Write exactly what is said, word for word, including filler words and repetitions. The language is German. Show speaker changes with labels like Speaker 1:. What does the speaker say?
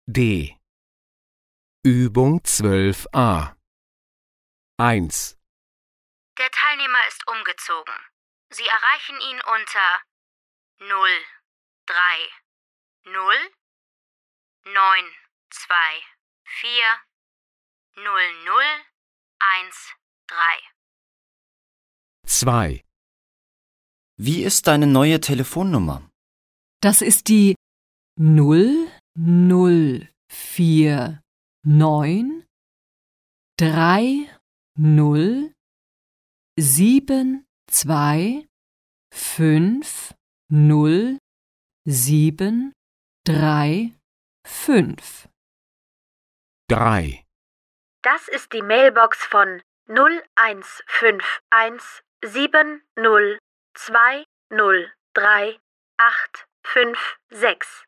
Speaker 1: D. Übung zwölf a. eins.
Speaker 2: Der Teilnehmer ist umgezogen. Sie erreichen ihn unter null drei null neun zwei vier null null eins drei.
Speaker 1: zwei.
Speaker 3: Wie ist deine neue Telefonnummer?
Speaker 4: Das ist die null null vier neun drei null sieben zwei fünf null sieben drei fünf.
Speaker 1: drei.
Speaker 2: Das ist die Mailbox von null eins fünf eins sieben null zwei null drei acht fünf sechs.